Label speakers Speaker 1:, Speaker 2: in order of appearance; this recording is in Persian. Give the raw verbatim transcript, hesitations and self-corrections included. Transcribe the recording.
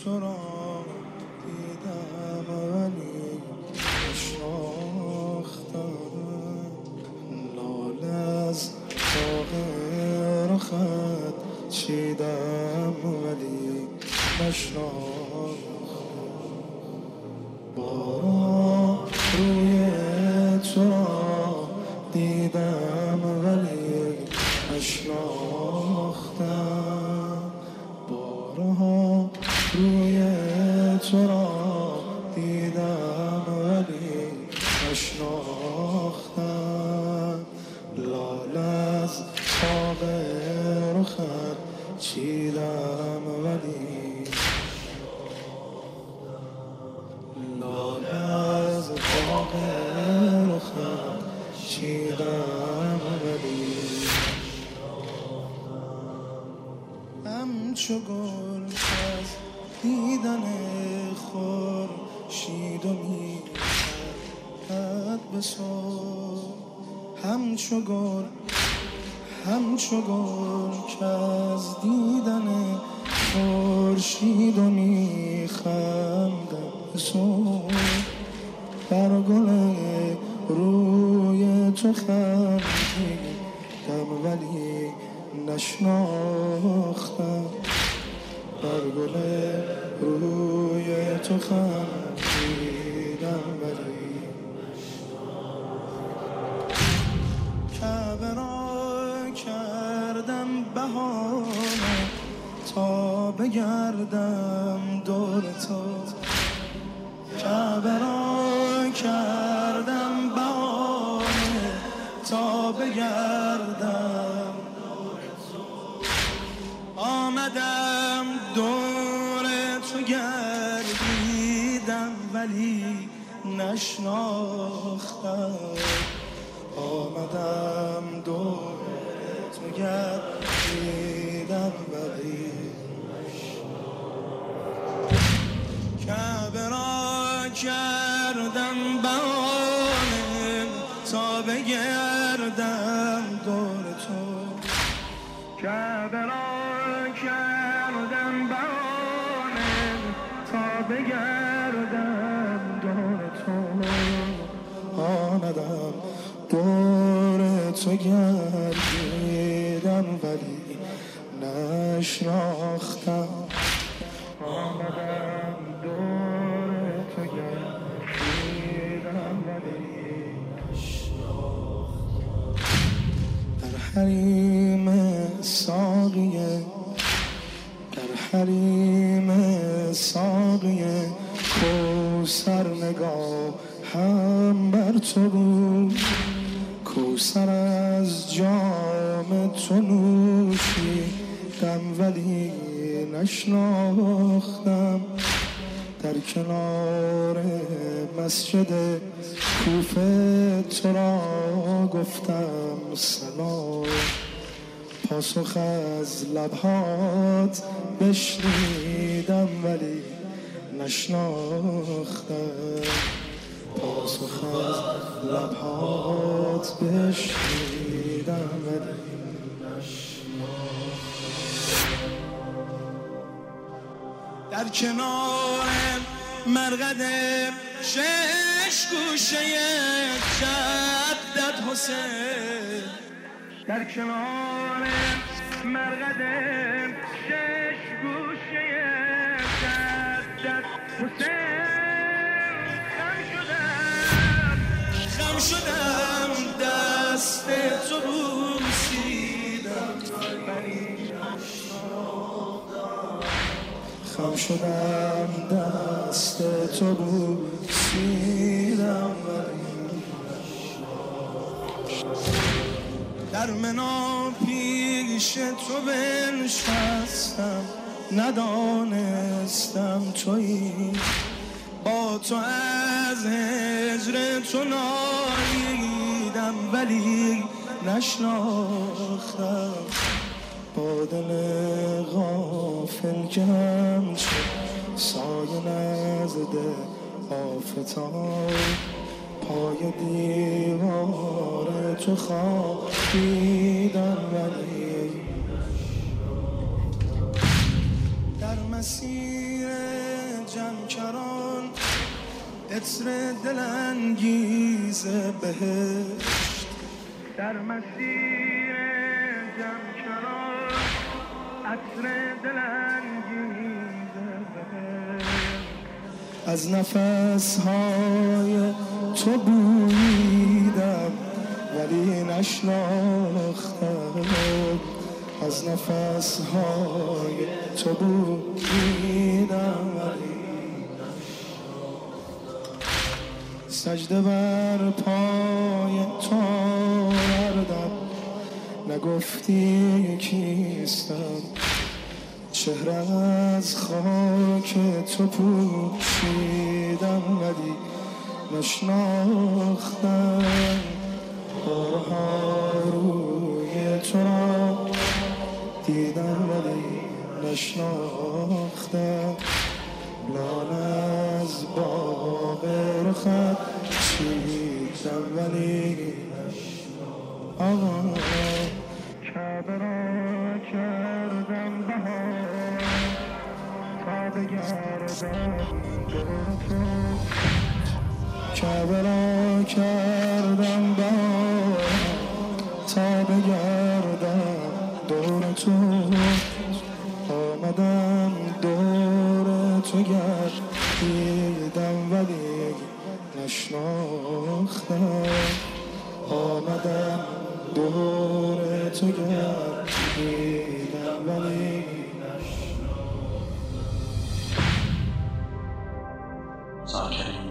Speaker 1: تو را دیدم ولی نشناختم، لاله از باغ رخت چیدم ولی نشناختم، بارا روی تو را دیدم ولی نشناختم، بارها روی تو را دیدم ولی نشناختم، لاله از باغ رخت چیدم ولی لاله از باغ رخت چیدم ولی همچو گل از دیدن خورشید و میخد به صبح، همچو گل همچو گل که از دیدن خورشید و میخندد به صبح، بر گل روی تو خندیدم ولی نشناختم، بر گل روی تو خندیدم ولی کعبه را کردم بهانه تا بگردم دور تو، کعبه را کردم بهانه تا بگردم دور تو، آمدم دور تو گردیدم ولی نشناختم، آمدم دور تو گردیدم ولی کعبه را کردم بهانه تا بگردم دور تو، کعبه را کردم بهانه تا بگردم دور تو، آمدم دور تو گردیدم ولی نشناختم، آمدم دور تو گردیدم ولی نشناختم، در حریم ساقیه در حریم ساقیه کوثر نگاه هم بر تو بود، کوثر از جام تو نوشیدم ولی نشناختم، در کنار مسجد کوفه تو را گفتم سلام، پاسخ از لبهات بشنیدم ولی نشناختم، پاسخ از لبهات بشنیدم ولی نشناختم، در کنار مرقد شش گوشه جدت حسین، در کنار مرقد شش گوشه جدت حسین خم شدم خم شدم دست تو بوسیدم ولی نشناختم، خم شدم دست تو بوسیدم ولی در منا پیش تو بنشستم ندانستم تویی، با تو از هجر تو نالیدم ولی نشناختم، با دل غافل که همچه سایه نزد آفتاب، پای دیوار تو خوابیدم ولی در مسیر جمکران عطر دلانگیز بهشت در مسیر جمکران عطر دلانگیز بهشت از نفسهای تو بوییدم ولی نشناختم از نفسهای تو بوییدم ولی سجده بر پای تو کردم نگفتی کیستم چهره از خاک تو پوشیدم ولی نشناختم بارها روی تو را دیدم ولی نشناختم لال از باغ رخت چیدم ولی آقا کعبه را کردم بهار تا بگردم دور تو کعبه را کردم بهار تا بگردم دور تو آمدم دور تو گردیدم ولی نشناختم آمدم دور تو گردیدم ولی نشناختم